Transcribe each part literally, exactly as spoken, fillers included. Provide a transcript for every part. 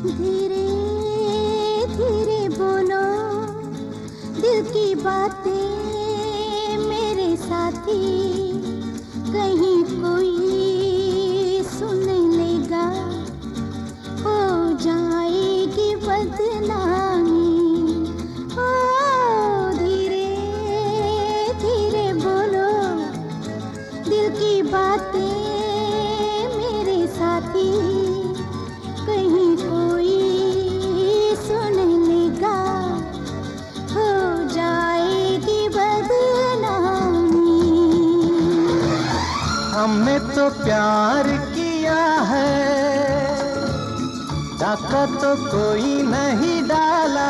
धीरे धीरे बोलो दिल की बातें मेरे साथी, कहीं कोई सुन लेगा हो जाएगी बदनामी। ओ धीरे धीरे बोलो दिल की बातें मेरे साथी, कहीं कोई सुन लेगा हो जाएगी बदनामी। हमने तो प्यार किया है, डाका तो कोई नहीं डाला,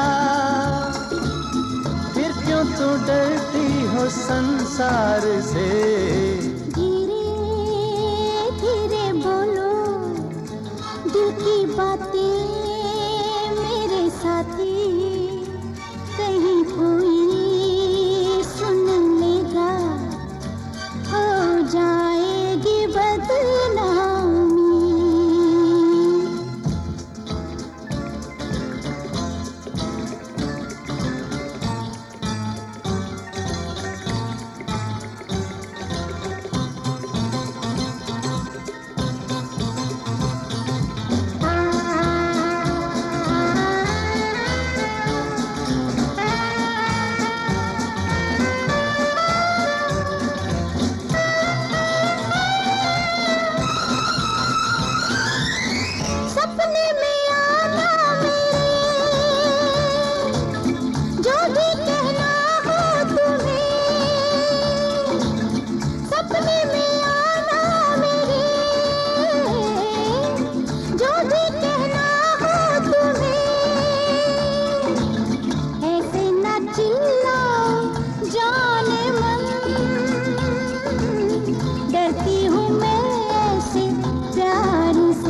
फिर क्यों तू डरती हो संसार से। धीरे धीरे बोलो दिल की बातें मेरे साथी, कहीं कोई सुन लेगा हो जाएगी बदनामी। सपने में आना मेरे, जो भी कहना हो तुम्हें। सपने में आना मेरे, जो भी कहना हो तुम्हें। ऐसे न चिल्लाओ जाने मन, डरती हूँ मैं ऐसे प्यार से।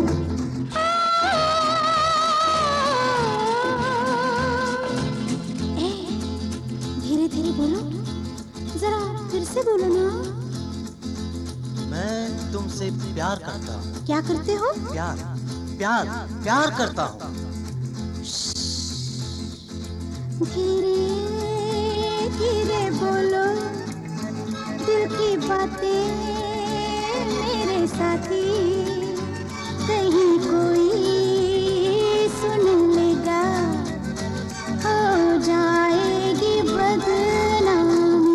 धीरे धीरे बोलो, जरा फिर से बोलो ना। मैं तुमसे प्यार करता हूँ। क्या करते हो? प्यार प्यार प्यार करता हूँ। धीरे धीरे बोलो दिल की बातें मेरे साथी, कहीं कोई सुन लेगा हो जाएगी बदनामी।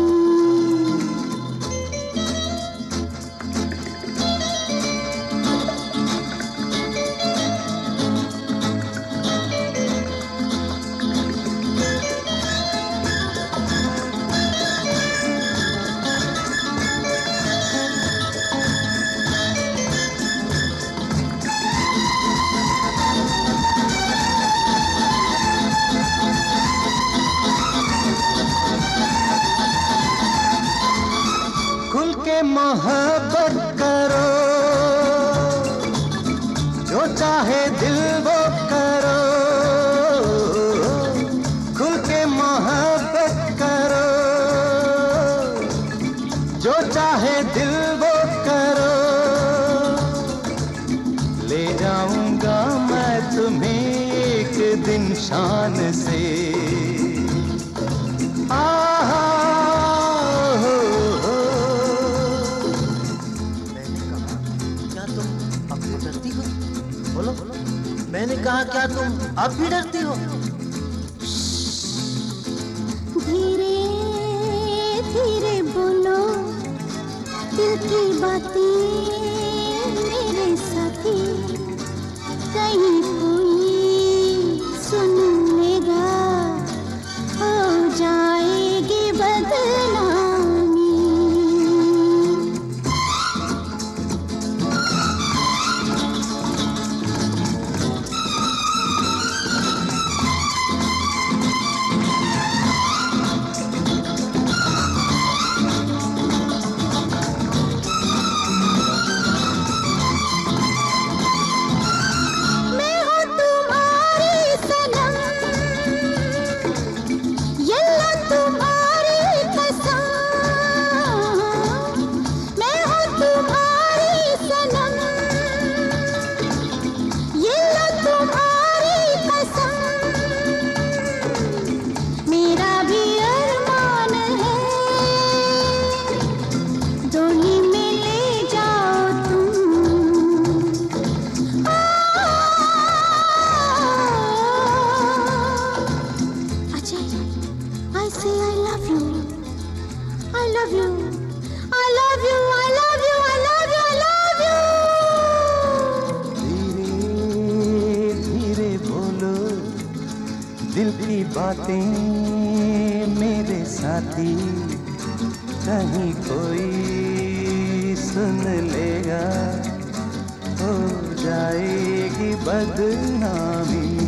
खुल के मोहब्बत करो, जो चाहे दिल वो करो। खुल के मोहब्बत करो, जो चाहे दिल वो करो। ले जाऊंगा मैं तुम्हें एक दिन शान से। आहा हो, हो। मैंने कहा क्या तुम अब भी डरती हो? बोलो बोलो। मैंने कहा क्या तुम अब भी डरती हो? धीरे धीरे बोलो दिल की बातें मेरे साथी, कहीं कोई सुन लेगा हो जाएगी बदनामी। मैं बातें मेरे साथी कहीं कोई सुन लेगा, हो जाएगी बदनामी।